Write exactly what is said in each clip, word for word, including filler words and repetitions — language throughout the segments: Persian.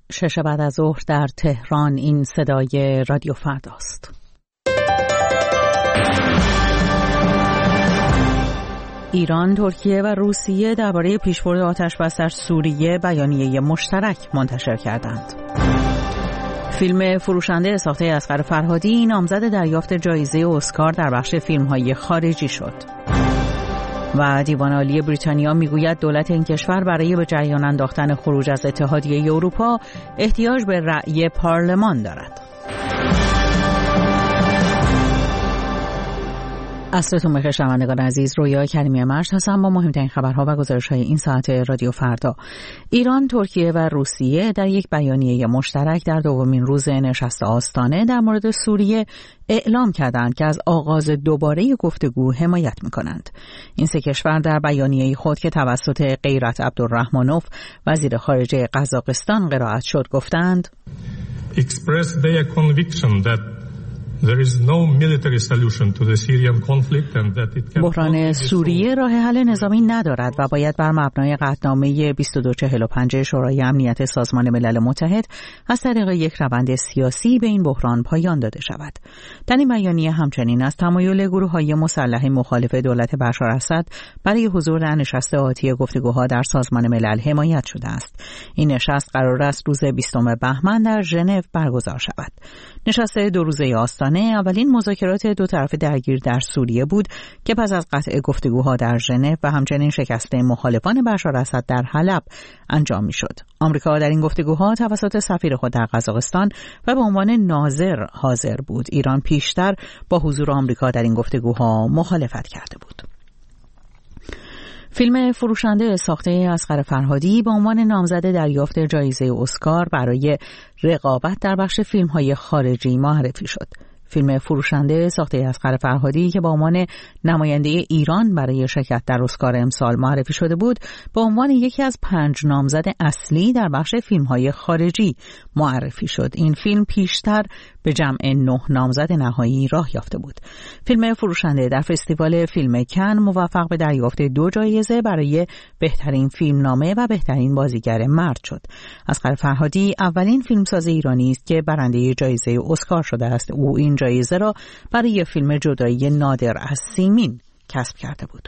شش بعد از ظهر در تهران. این صدای رادیو فرداست. ایران، ترکیه و روسیه درباره پیشبرد آتش‌بس در سوریه بیانیه مشترک منتشر کردند. فیلم فروشنده ساخته اصغر فرهادی نامزد دریافت جایزه اسکار در بخش فیلم‌های خارجی شد. و دیوان عالی بریتانیا میگوید دولت این کشور برای به جریان انداختن خروج از اتحادیه اروپا احتیاج به رأی پارلمان دارد. عصرتون بخیر شنوندگان عزیز، رویا کریمی مشت هستم با مهمترین خبرها و گزارش‌های این ساعت رادیو فردا. ایران، ترکیه و روسیه در یک بیانیه مشترک در دومین روز نشست آستانه در مورد سوریه اعلام کردند که از آغاز دوباره گفتگو حمایت می‌کنند. این سه کشور در بیانیه خود که توسط غیرت عبدالرحمنوف وزیر خارجه قزاقستان قرائت شد گفتند express their conviction that there is no military solution to the Syrian conflict and that it can بحران سوریه راه حل نظامی ندارد و باید بر مبنای قطعنامه بیست و دو چهل و پنج شورای امنیت سازمان ملل متحد از طریق یک روند سیاسی به این بحران پایان داده شود. در این بیانیه همچنین از تمایل گروه‌های مسلح مخالف دولت بشار اسد برای حضور در نشست آتی گفتگوها در سازمان ملل حمایت شده است. این نشست قرار است روز بیستم بهمن در ژنو برگزار شود. نشست دو روزه آستانه اولین مذاکرات دو طرف درگیر در سوریه بود که پس از قطع گفتگوها در ژنو و همچنین شکست مخالفان بشار اسد در حلب انجام می‌شد. آمریکا در این گفتگوها توسط سفیر خود در قزاقستان و به عنوان ناظر حاضر بود. ایران پیشتر با حضور آمریکا در این گفتگوها مخالفت کرده بود. فیلم فروشنده ساخته اصغر فرهادی به عنوان نامزد دریافت جایزه اسکار برای رقابت در بخش فیلم‌های خارجی معرفی شد. فیلم فروشنده ساخته اصغر فرهادی که با عنوان نماینده ایران برای شرکت در اسکار امسال معرفی شده بود، به عنوان یکی از پنج نامزد اصلی در بخش فیلم‌های خارجی معرفی شد. این فیلم پیشتر به جمع نه نامزد نهایی راه یافته بود. فیلم فروشنده در فستیوال فیلم کن موفق به دریافت دو جایزه برای بهترین فیلمنامه و بهترین بازیگر مرد شد. اصغر فرهادی اولین فیلمساز ایرانی است که برنده جایزه اسکار شده است. او این جایزه را برای فیلم جدایی نادر از سیمین کسب کرده بود.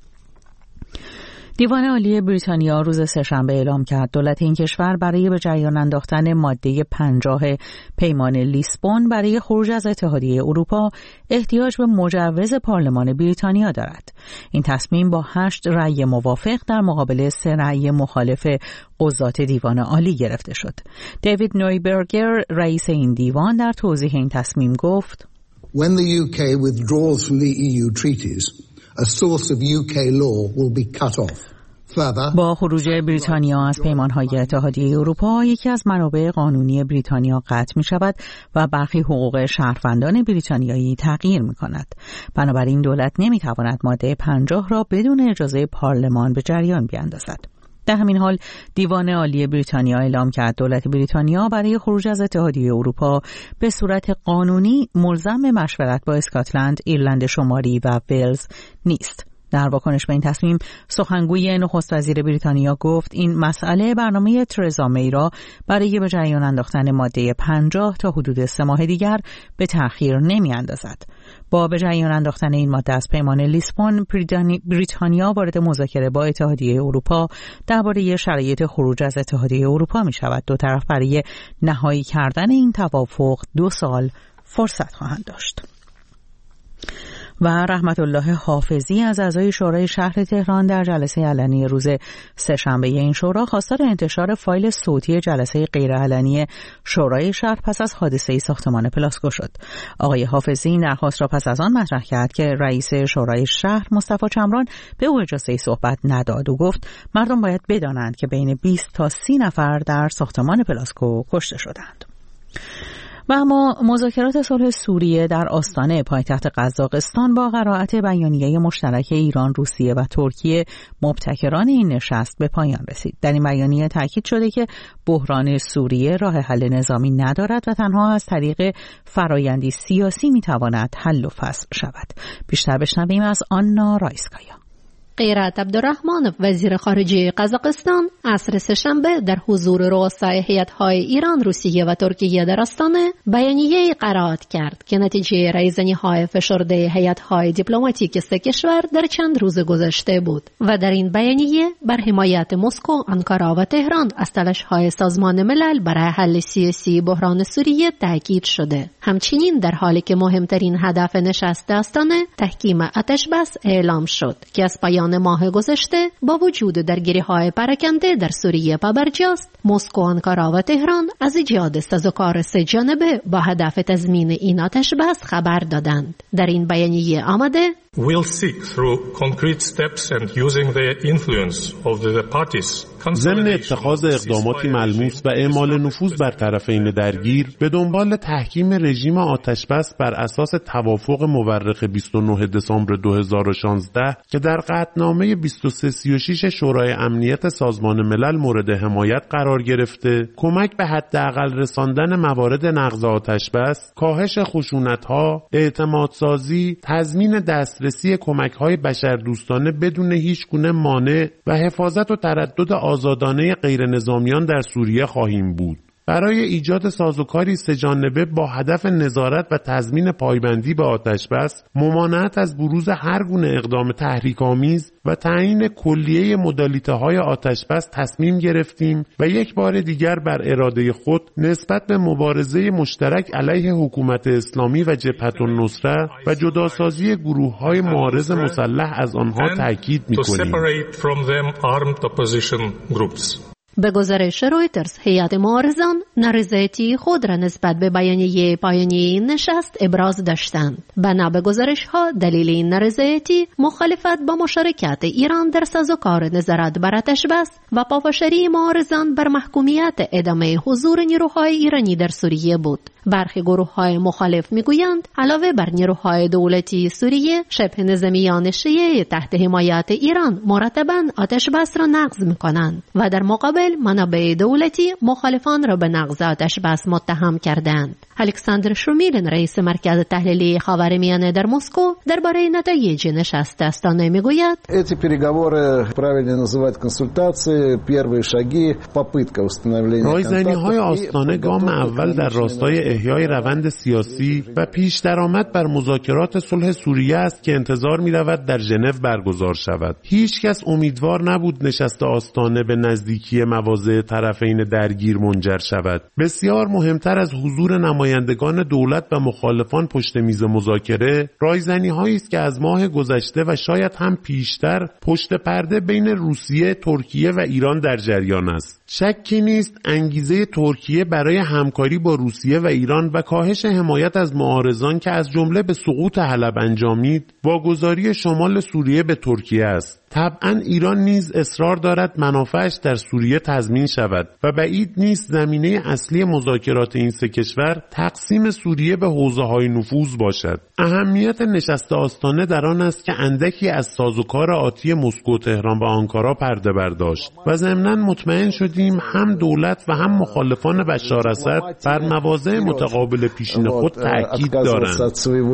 دیوان عالی بریتانیا روز سه‌شنبه اعلام کرد دولت این کشور برای به جریان انداختن ماده پنجاه پیمان لیسبون برای خروج از اتحادیه اروپا احتیاج به مجوز پارلمان بریتانیا دارد. این تصمیم با هشت رأی موافق در مقابل سه رأی مخالف قضات دیوان عالی گرفته شد. دیوید نویبرگر رئیس این دیوان در توضیح این تصمیم گفت When the U K withdraws from the E U treaties, a source of U K law will be cut off. با خروج بریتانیا از پیمانهای اتحادیه اروپا یکی از منابع قانونی بریتانیا قطع می شود و برخی حقوق شهروندان بریتانیایی تغییر می کند. بنابراین دولت نمی تواند ماده پنجاه را بدون اجازه پارلمان به جریان بیاندازد. در همین حال دیوان عالی بریتانیا اعلام کرد دولت بریتانیا برای خروج از اتحادیه اروپا به صورت قانونی ملزم به مشورت با اسکاتلند، ایرلند شمالی و ولز نیست. در واکنش به این تصمیم سخنگوی نخست وزیر بریتانیا گفت این مسئله برنامه ترزا می را برای به جریان انداختن ماده پنجاه تا حدود سه ماه دیگر به تأخیر نمی اندازد. با به جریان انداختن این ماده از پیمان لیسبون، بریتانیا وارد مذاکره با اتحادیه اروپا درباره شرایط خروج از اتحادیه اروپا می شود. دو طرف برای نهایی کردن این توافق دو سال فرصت خواهند داشت. و رحمت الله حافظی از اعضای شورای شهر تهران در جلسه علنی روز سه‌شنبه این شورا خواستار انتشار فایل صوتی جلسه غیرعلنی شورای شهر پس از حادثه ساختمان پلاسکو شد. آقای حافظی این درخواست را پس از آن مطرح کرد که رئیس شورای شهر مصطفی چمران به او اجازه صحبت نداد و گفت مردم باید بدانند که بین بیست تا سی نفر در ساختمان پلاسکو کشته شدند. و اما مذاکرات صلح سوریه در آستانه پایتخت قزاقستان با قرائت بیانیه مشترک ایران، روسیه و ترکیه مبتکران این نشست به پایان رسید. در این بیانیه تاکید شده که بحران سوریه راه حل نظامی ندارد و تنها از طریق فرایندی سیاسی میتواند حل و فصل شود. بیشتر بشنویم از آنا رایسکایا. غیرت عبدالرحمانov وزیر خارجه قزاقستان عصر سه‌شنبه در حضور رؤسای هیئت‌های ایران، روسیه و ترکیه در آستانه بیانیه‌ای قرائت کرد که نتیجه رایزنی‌های فشرده هیئت‌های دیپلماتیک سه کشور در چند روز گذشته بود و در این بیانیه بر حمایت مسکو، آنکارا و تهران از تلاش‌های سازمان ملل برای حل سیاسی بحران سوریه تاکید شده. همچنین در حالی که مهمترین هدف نشست آستانه تحکیم آتش‌بس اعلام شد که از پایان ماه گذشته با وجود درگیری‌های پراکنده در سوریه پابرجاست، مسکو، آنکارا و تهران از ایجاد سازوکار سه جانبه با هدف تضمین این آتش‌بس خبر دادند. در این بیانیه آمده will seek through concrete steps and using the influence of the parties ضمن اتخاذ اقداماتی ملموس و اعمال نفوذ بر طرفین درگیر به دنبال تحکیم رژیم آتش‌بس بر اساس توافق مورخ بیست و نه دسامبر دو هزار و شانزده که در قطعنامه بیست و سه سی و شش شورای امنیت سازمان ملل مورد حمایت قرار گرفته، کمک به حداقل رساندن موارد نقض آتش‌بس، کاهش خشونت‌ها، اعتمادسازی، تضمین دسترسی کمک‌های بشردوستانه بدون هیچ گونه مانع و حفاظت و تردد آزادانه غیر نظامیان در سوریه خواهیم بود. برای ایجاد سازوکاری سه‌جانبه با هدف نظارت و تضمین پایبندی به آتش‌بس، ممانعت از بروز هر گونه اقدام تحریک‌آمیز و تعیین کلیه مدالیته‌های آتش‌بس تصمیم گرفتیم و یک بار دیگر بر اراده خود نسبت به مبارزه مشترک علیه حکومت اسلامی و جبهة النصره و جداسازی گروه‌های معارض مسلح از آنها تاکید می‌کنیم. به گزارش رویترز، هیئت معارضان نارضایتی خود را نسبت به بیانیه پایانی این نشست ابراز داشتند. بنا به گزارش‌ها دلیل این نارضایتی مخالفت با مشارکت ایران در سازوکار نظارت بر آتش‌بس و پافشاری معارضان بر محکومیت ادامه حضور نیروهای ایرانی در سوریه بود. برخی گروه‌های مخالف می‌گویند علاوه بر نیروهای دولتی سوریه، شبه نظامیان شیعه تحت حمایت ایران مرتباً آتش‌بس را نقض می‌کنند و در مقابل منابع دولتی مخالفان را به نقض آتش‌بس متهم کردند. الکساندر شومیلن، رئیس مرکز تحلیلی خاورمیانه در مسکو، درباره نتایج نشست آستانه میگوید: эти переговоры правильно называть консультации, первые шаги, попытка установления رایزنی‌های آستانه گام اول در راستای احیای روند سیاسی و پیش درآمد بر مذاکرات صلح سوریه است که انتظار می‌رود در ژنو برگزار شود. هیچ کس امیدوار نبود نشست آستانه به نزدیکی مواضع طرفین درگیر منجر شود. بسیار مهمتر از حضور نمایندگان دولت و مخالفان پشت میز مذاکره، رایزنی‌هایی است که از ماه گذشته و شاید هم پیشتر پشت پرده بین روسیه، ترکیه و ایران در جریان است. شکی نیست انگیزه ترکیه برای همکاری با روسیه و ایران و کاهش حمایت از معارضان که از جمله به سقوط حلب انجامید، واگذاری شمال سوریه به ترکیه است. طبعا ایران نیز اصرار دارد منافعش در سوریه تضمین شود و بعید نیست زمینه اصلی مذاکرات این سه کشور تقسیم سوریه به حوزه‌های نفوذ باشد. اهمیت نشست آستانه در آن است که اندکی از سازوکار آتی مسکو، تهران و آنکارا پرده برداشت و ضمناً مطمئن شدیم هم دولت و هم مخالفان بشار اسد بر مواضع متقابل پیشین خود تاکید دارند.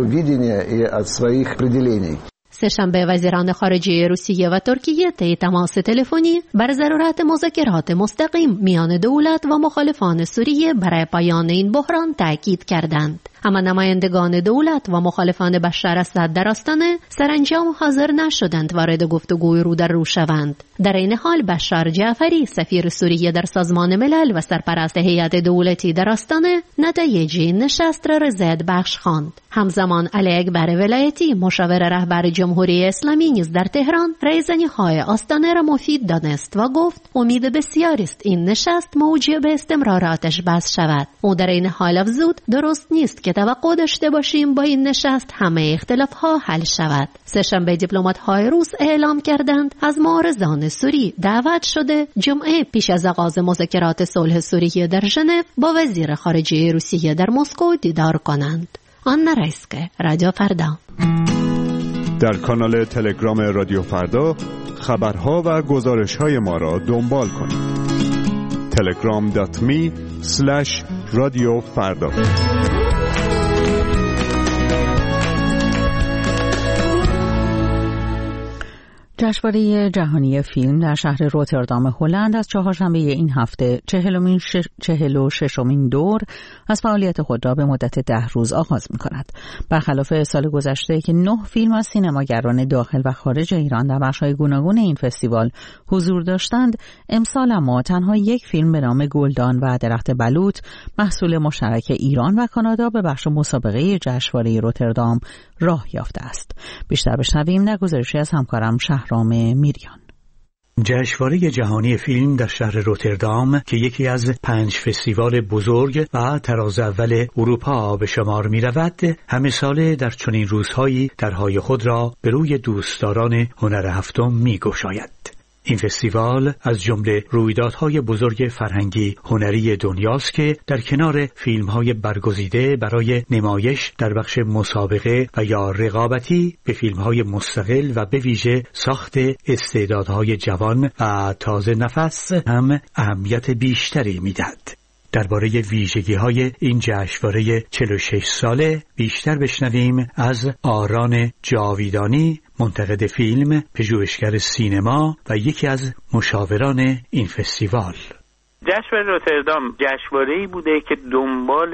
سه‌شنبه وزیران خارجه روسیه و ترکیه طی تماس تلفنی بر ضرورت مذاکرات مستقیم میان دولت و مخالفان سوریه برای پایان این بحران تاکید کردند. اما نمایندگان دولت و مخالفان بشار اسد در آستانه سرانجام حاضر نشدند وارد گفتگوی رو در رو شوند. در این حال بشار جعفری، سفیر سوریه در سازمان ملل و سرپرست هیئت دولتی در آستانه، نتایج این نشست را رضایت بخش خواند. همزمان علی اکبر ولایتی، مشاور رهبر جمهوری اسلامی، نیز در تهران رایزنی‌های آستانه را مفید دانست و گفت امید بسیاری است این نشست موجب استمرار آتش‌بس شود. او در این حال افزود درست نیست که توقع داشته باشیم با این نشست همه اختلاف‌ها حل شود. سه‌شنبه دیپلمات‌های روس اعلام کردند از معارضان سوری دعوت شده جمعه پیش از آغاز مذاکرات صلح سوریه در ژنو با وزیر خارجه روسیه در مسکو دیدار کنند. آنا رایسکه، رادیو فردا. در کانال تلگرام رادیو فردا خبرها و گزارش‌های ما را دنبال کنید. تلگرام دات می اسلش رادیو فردا. جشنواره جهانی فیلم در شهر روتردام هلند از چهارشنبه این هفته چهلمین شش... چهل و ششمین دور از فعالیت خود را به مدت ده روز آغاز می کند. برخلاف سال گذشته که نه فیلم از سینماگران داخل و خارج ایران در بخش‌های گوناگون این فستیوال حضور داشتند، امسال اما تنها یک فیلم به نام گلدان و درخت بلوط محصول مشترک ایران و کانادا به بخش مسابقه جشنواره روتردام راه یافته است. بیشتر بشنویم در گزارشی از همکارم شهرام میریان. جشنواره جهانی فیلم در شهر روتردام که یکی از پنج فستیوال بزرگ و تراز اول اروپا به شمار می رود، همه ساله در چنین روزهایی درهای خود را به روی دوستداران هنر هفتم می گشاید. این فستیوال از جمله رویدادهای بزرگ فرهنگی هنری دنیاست که در کنار فیلمهای برگزیده برای نمایش در بخش مسابقه و یا رقابتی به فیلمهای مستقل و به ویژه ساخت استعدادهای جوان و تازه نفس هم اهمیت بیشتری میدهد. درباره ویژگی‌های این جشنواره چهل و شش ساله بیشتر بشنویم از آران جاویدانی، منتقد فیلم، پژوهشگر سینما و یکی از مشاوران این فستیوال. جشنواره روتردام جشنواره‌ای بوده که دنبال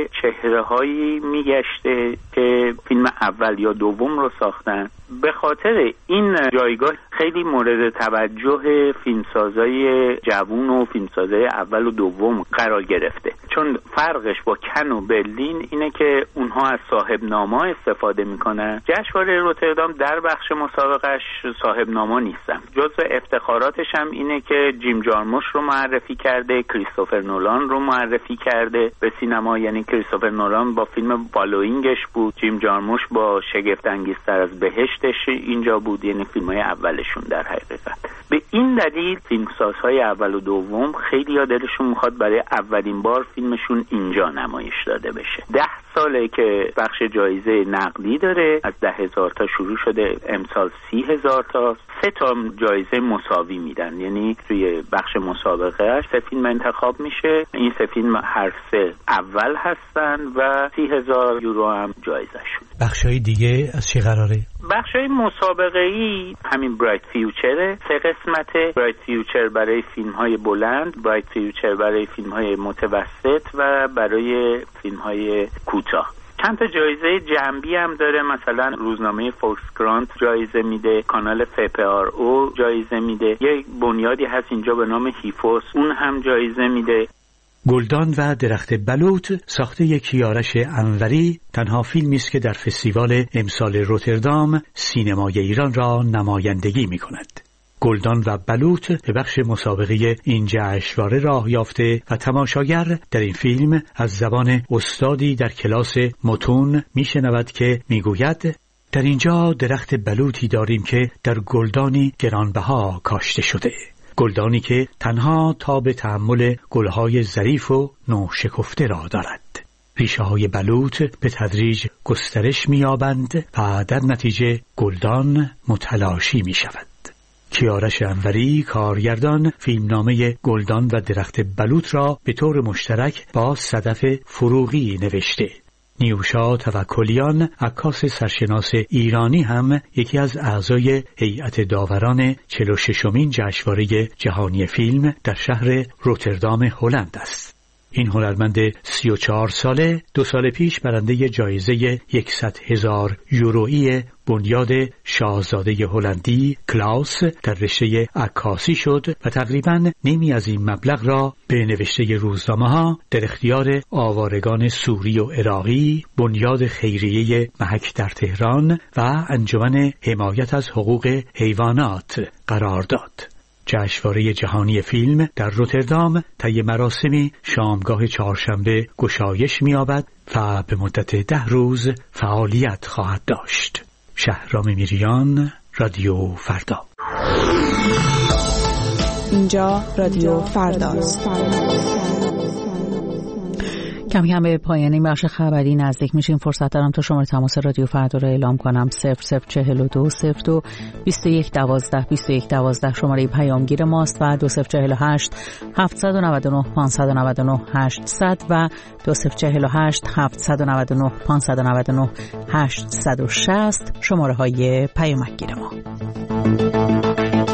چهره‌هایی میگشته که فیلم اول یا دوم رو ساختن. به خاطر این جایگاه خیلی مورد توجه فیلمسازای جوون و فیلمسازای اول و دوم قرار گرفته، چون فرقش با کن و برلین اینه که اونها از صاحب نامه استفاده میکنن. جشنواره روتردام در بخش مسابقهش صاحب نامه نیستن. جزو افتخاراتش هم اینه که جیم جارموش رو معرفی کرده، کریستوفر نولان رو معرفی کرده به سینما. یعنی کریستوفر نولان با فیلم فالوینگش بود، جیم جارموش با شگفت انگیزتر از بهشتش اینجا بود، یعنی فیلم‌های اولشون در حقیقت. به این دلیل فیلمسازهای اول و دوم خیلی ها دلشون میخواد برای اولین بار فیلمشون اینجا نمایش داده بشه. ده ساله که بخش جایزه نقدی داره، از ده هزار تا شروع شده، امسال سی هزار تا. سه تا جایزه مساوی میدن، یعنی توی بخش مسابقه سه فیلم انتخاب میشه. این سه فیلم هر سه اول هستن و سی هزار یورو هم جایزه شد. بخشای دیگه از چه قراره؟ بخشای مسابقه‌ای همین برایت فیوچره، سه قسمته. برایت فیوچر برای فیلم‌های بلند، برایت فیوچر برای فیلم‌های متوسط و برای فیلم‌های کوتاه. چند تا جایزه جنبی هم داره، مثلا روزنامه فولکس گرانت جایزه میده، کانال اف پی آر او جایزه میده، یه بنیادی هست اینجا به نام هیفوس، اون هم جایزه میده. گلدان و درخت بلوط ساخته کیارش انوری تنها فیلمی است که در فستیوال امسال روتردام سینمای ایران را نمایندگی می کند. گلدان و بلوط به بخش مسابقه این جشنواره راه یافته و تماشاگر در این فیلم از زبان استادی در کلاس متون می شنود که می گوید در اینجا درخت بلوطی داریم که در گلدانی گرانبها کاشته شده. گلدانی که تنها تاب تأمل گلهای ظریف و نوشکفته را دارد. ریشه های بلوط به تدریج گسترش می‌یابند و در نتیجه گلدان متلاشی می شود. کیارش انوری کارگردان فیلمنامه گلدان و درخت بلوط را به طور مشترک با صدف فروغی نوشته. نیوشا توکلیان، عکاس سرشناس ایرانی هم یکی از اعضای هیئت داوران چهل و ششمین جشنواره جهانی فیلم در شهر روتردام هلند است. این هنرمند سی و چهار ساله دو سال پیش برنده جایزه صد هزار یورویی بنیاد شاهزاده هلندی کلاوس در رشته عکاسی شد و تقریباً نیمی از این مبلغ را به نوشته روزنامه‌ها در اختیار آوارگان سوری و عراقی، بنیاد خیریه محک در تهران و انجمن حمایت از حقوق حیوانات قرار داد. جشنواره جهانی فیلم در روتردام طی مراسمی شامگاه چهارشنبه گشایش می‌یابد و به مدت ده روز فعالیت خواهد داشت. شهرام میریان، رادیو فردا. اینجا رادیو فرداست. کم کم به پایان این بخش خبری نزدیک میشیم. فرصت دارم تا شماره تماس رادیو فردا رو اعلام کنم. صفر صفر چهل و دو صفر دو بیست و یک دوازده بیست و یک دوازده شماره پیامگیر ماست و دو صفر چهل و هشت هفتصد و نود و نه پانصد و نود و نه هشتصد و دو صفر چهل و هشت هفتصد و نود و نه پانصد و نود و نه هشتصد و شصت شماره های پیامگیر ما. فردا.